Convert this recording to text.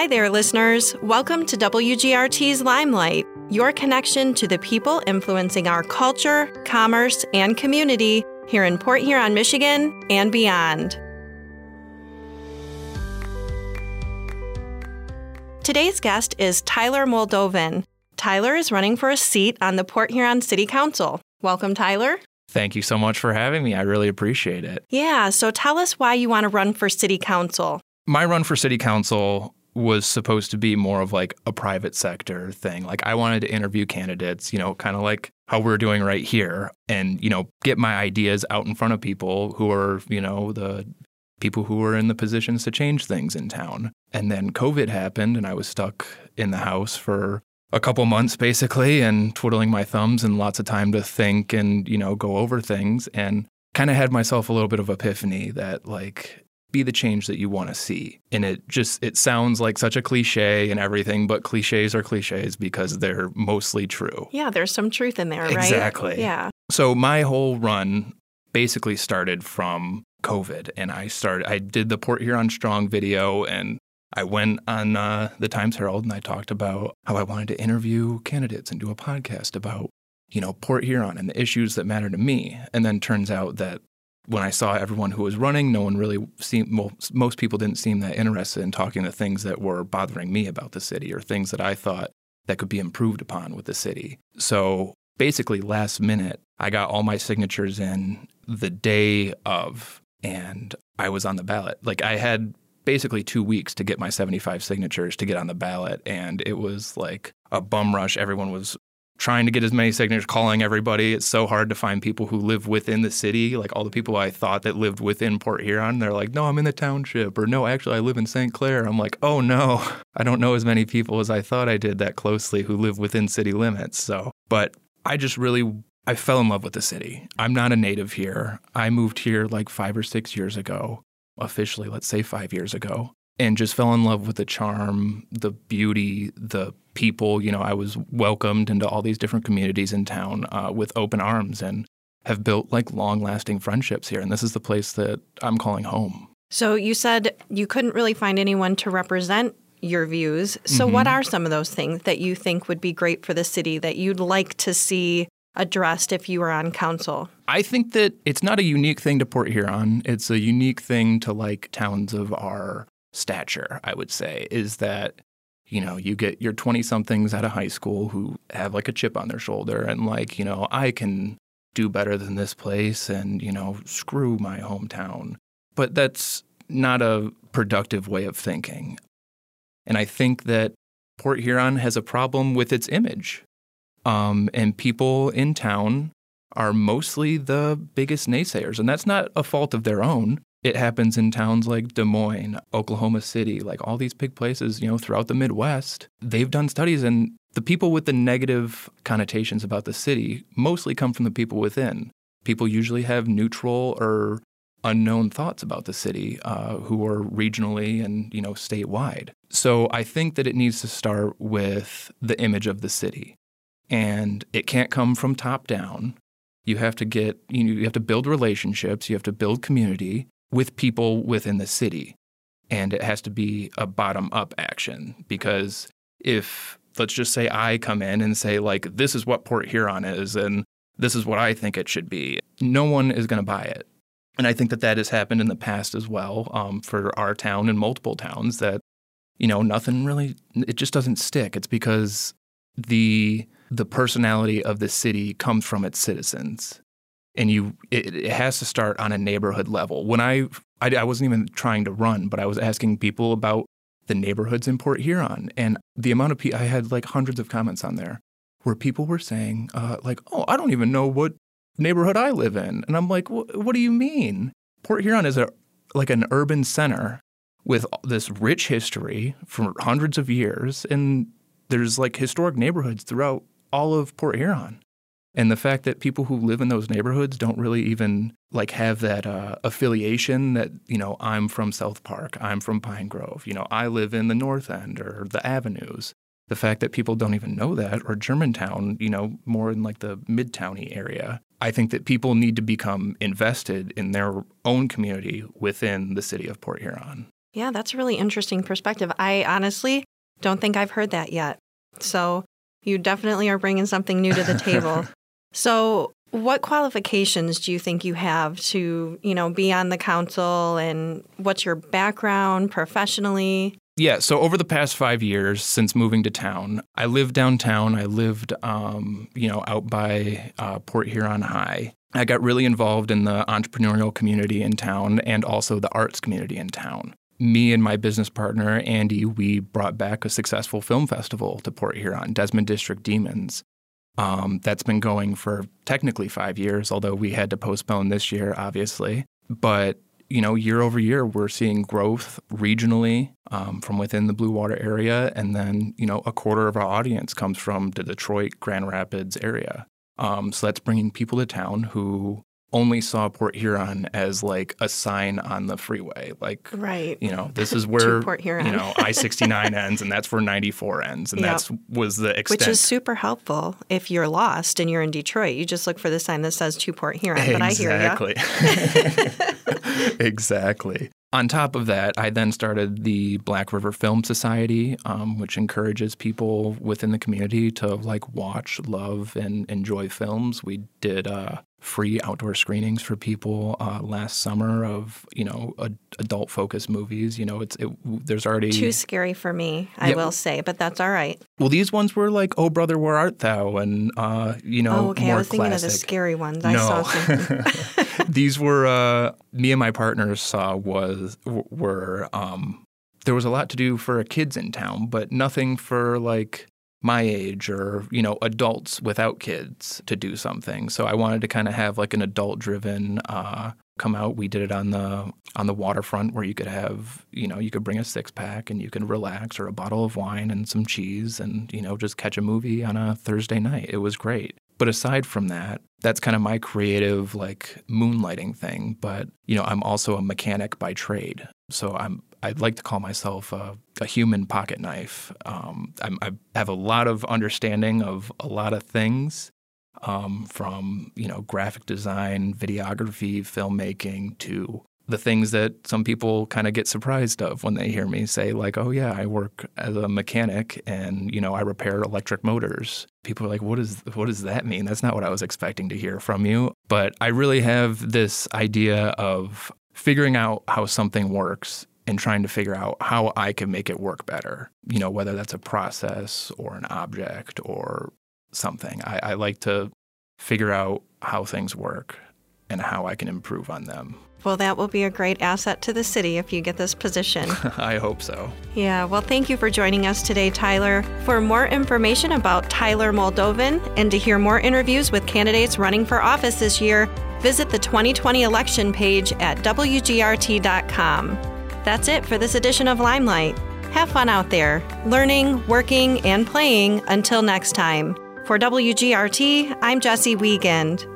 Hi there, listeners. Welcome to WGRT's Limelight, your connection to the people influencing our culture, commerce, and community here in Port Huron, Michigan, and beyond. Today's guest is Tyler Moldovan. Tyler is running for a seat on the Port Huron City Council. Welcome, Tyler. Thank you so much for having me. I really appreciate it. Yeah, so tell us why you want to run for City Council. My run for City Council was supposed to be more of like a private sector thing. Like I wanted to interview candidates, kind of like how we're doing right here and, get my ideas out in front of people who are, the people who were in the positions to change things in town. And then COVID happened and I was stuck in the house for a couple months basically and twiddling my thumbs and lots of time to think and, go over things and kind of had myself a little bit of epiphany that like be the change that you want to see. And it sounds like such a cliche and everything, but cliches are cliches because they're mostly true. Yeah, there's some truth in there, right? Exactly. Yeah. So my whole run basically started from COVID and I did the Port Huron Strong video and I went on the Times Herald and I talked about how I wanted to interview candidates and do a podcast about, Port Huron and the issues that matter to me. And then turns out that when I saw everyone who was running, no one really most people didn't seem that interested in talking the things that were bothering me about the city or things that I thought that could be improved upon with the city. So basically last minute, I got all my signatures in the day of, and I was on the ballot. Like I had basically 2 weeks to get my 75 signatures to get on the ballot. And it was like a bum rush. Everyone was trying to get as many signatures, calling everybody. It's so hard to find people who live within the city. Like all the people I thought that lived within Port Huron, they're like, no, I'm in the township. Or no, actually, I live in St. Clair. I'm like, oh no, I don't know as many people as I thought I did that closely who live within city limits. But I fell in love with the city. I'm not a native here. I moved here like 5 or 6 years ago, officially, let's say 5 years ago, and just fell in love with the charm, the beauty, the people. I was welcomed into all these different communities in town with open arms and have built like long-lasting friendships here. And this is the place that I'm calling home. So you said you couldn't really find anyone to represent your views. So what are some of those things that you think would be great for the city that you'd like to see addressed if you were on council? I think that it's not a unique thing to Port Huron. It's a unique thing to like towns of our stature, I would say, is that, you get your 20-somethings out of high school who have like a chip on their shoulder and like, I can do better than this place and, screw my hometown. But that's not a productive way of thinking. And I think that Port Huron has a problem with its image. And people in town are mostly the biggest naysayers. And that's not a fault of their own. It happens in towns like Des Moines, Oklahoma City, like all these big places, throughout the Midwest. They've done studies, and the people with the negative connotations about the city mostly come from the people within. People usually have neutral or unknown thoughts about the city who are regionally and, statewide. So I think that it needs to start with the image of the city. And it can't come from top down. You have to you have to build relationships, you have to build community with people within the city. And it has to be a bottom-up action because if, let's just say I come in and say, like, this is what Port Huron is and this is what I think it should be, no one is going to buy it. And I think that has happened in the past as well for our town and multiple towns that, nothing really, it just doesn't stick. It's because the personality of the city comes from its citizens. And it has to start on a neighborhood level. When I wasn't even trying to run, but I was asking people about the neighborhoods in Port Huron. And the amount of people, I had like hundreds of comments on there where people were saying oh, I don't even know what neighborhood I live in. And I'm like, what do you mean? Port Huron is an urban center with this rich history for hundreds of years. And there's like historic neighborhoods throughout all of Port Huron. And the fact that people who live in those neighborhoods don't really even like have that affiliation that, I'm from South Park, I'm from Pine Grove, I live in the North End or the Avenues. The fact that people don't even know that, or Germantown, more in like the Midtowny area. I think that people need to become invested in their own community within the city of Port Huron. Yeah, that's a really interesting perspective. I honestly don't think I've heard that yet. So you definitely are bringing something new to the table. So what qualifications do you think you have to, be on the council, and what's your background professionally? Yeah, so over the past 5 years since moving to town, I lived downtown. I lived, out by Port Huron High. I got really involved in the entrepreneurial community in town and also the arts community in town. Me and my business partner, Andy, we brought back a successful film festival to Port Huron, Desmond District Demons. That's been going for technically 5 years, although we had to postpone this year, obviously. But, year over year, we're seeing growth regionally from within the Blue Water area. And then, a quarter of our audience comes from the Detroit, Grand Rapids area. So that's bringing people to town who only saw Port Huron as like a sign on the freeway. Like, right. This is where, Port Huron. I-69 ends, and that's where 94 ends. And that was the extent. Which is super helpful if you're lost and you're in Detroit. You just look for the sign that says to Port Huron. But Exactly. I hear you. Exactly. On top of that, I then started the Black River Film Society, which encourages people within the community to watch, love, and enjoy films. We did free outdoor screenings for people last summer of adult-focused movies. There's already too scary for me, I will say, but that's all right. Well, these ones were like "Oh Brother, Where Art Thou?" and okay, more I was thinking classic. of the scary ones. No. I saw something. These were me and my partners saw were there was a lot to do for kids in town, but nothing for my age or, adults without kids to do something. So I wanted to kind of have an adult-driven come out. We did it on the waterfront where you could have, you could bring a six-pack and you could relax, or a bottle of wine and some cheese and, just catch a movie on a Thursday night. It was great. But aside from that, that's kind of my creative moonlighting thing. But, I'm also a mechanic by trade. So I'd like to call myself a human pocket knife. I have a lot of understanding of a lot of things, from graphic design, videography, filmmaking, to the things that some people kind of get surprised of when they hear me say oh yeah, I work as a mechanic and I repair electric motors. People are like, what does that mean? That's not what I was expecting to hear from you. But I really have this idea of figuring out how something works and trying to figure out how I can make it work better, whether that's a process or an object or something. I like to figure out how things work and how I can improve on them. Well, that will be a great asset to the city if you get this position. I hope so. Yeah, well, thank you for joining us today, Tyler. For more information about Tyler Moldovan and to hear more interviews with candidates running for office this year, visit the 2020 election page at WGRT.com. That's it for this edition of Limelight. Have fun out there, learning, working, and playing. Until next time. For WGRT, I'm Jessie Wiegand.